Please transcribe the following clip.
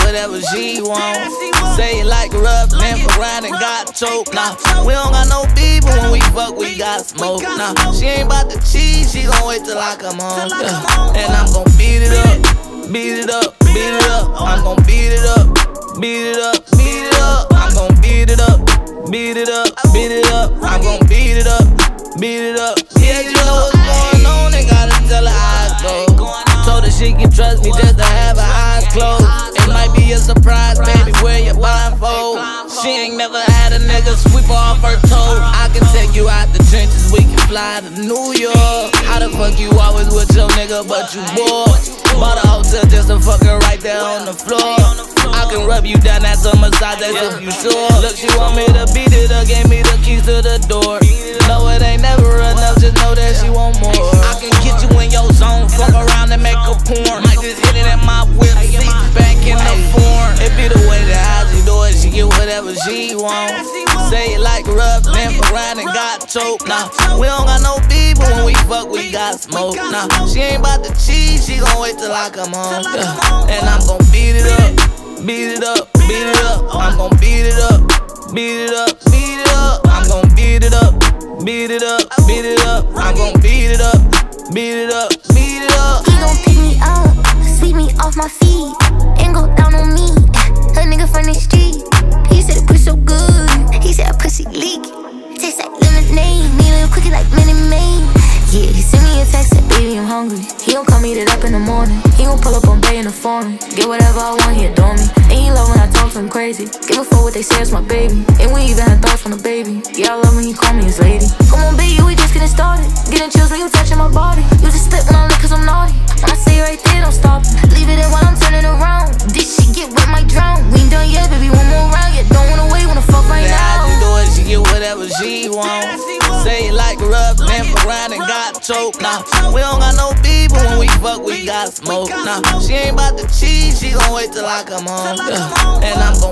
whatever she want. Say it like a rough, then fuck around and got choked. Nah, we don't got no beef, but when we fuck, we got smoke. Nah, she ain't about to cheat, she gon' wait till I come home. And I'm gon' beat it up, beat it up, beat it up. I'm gon' beat it up, beat it up, beat it up. I'm gon' beat it up, beat it up, beat it up. I'm gon' beat it up, beat it up. Yeah, you know what's going on, they gotta tell her how it go. Told her she can trust me just to have her eyes closed. It might be a surprise, baby, wear your blindfold. She ain't never had a nigga sweep off her toe. I can take you out the trenches, we can fly to New York. How the fuck you always with your nigga but you bored? Bought a hotel just to fuck her right there on the floor. I can rub you down, that's a massage, that's if you sure. Look, she want me to beat it up, gave me the keys to the door. No, it ain't never enough, just know that she want more. I can get you in your zone, fuck around and make a porn. Might just hit it at my whip, seat back in the form. It be the way that how she do it, she get whatever she want. Say it like a rough, then fuck around and got choked. Nah, we don't got no beef, but when we fuck, we got smoke. Nah, she ain't about to cheat, she gon' wait till I come home. And I'm gon' beat it up, beat it up, beat it up. I'm gon' beat it up, beat it up, beat it up. I'm gon' beat it up, beat it up, beat it up. I'm gon' beat it up, beat it up, beat it up. He gon' pick me up, sweep me off my feet, and go down on me. A nigga from the street. He said the pussy so good. He said a pussy leak. Tastes like lemonade, me a little quickie like Minnie Maid. Yeah, he sent me a text, said baby I'm hungry. He gon' call me that up in the morning. He gon' pull up on Bay in the foreign. Get whatever I want, he adore me. And he love when I talk to him crazy. Give a fuck what they say, it's my baby. And we even had thoughts on the baby. Yeah, I love when he call me his lady. Come on baby, we just getting started. Getting chills when you touching my body. You just spit when I lick cause I'm naughty. When I say right there, don't stop. Leave it in while I'm turning around. This shit get wet, might drown. We ain't done yet, baby, one more round. Yeah, don't wanna wait, wanna fuck right now. She do it, she get whatever she want. Say it like a rough, then fuck around and got choked. Nah, we don't got no beef, but when we fuck, we got smoke. Nah, she ain't about to cheat, she gon' wait till I come home. And I'm gon'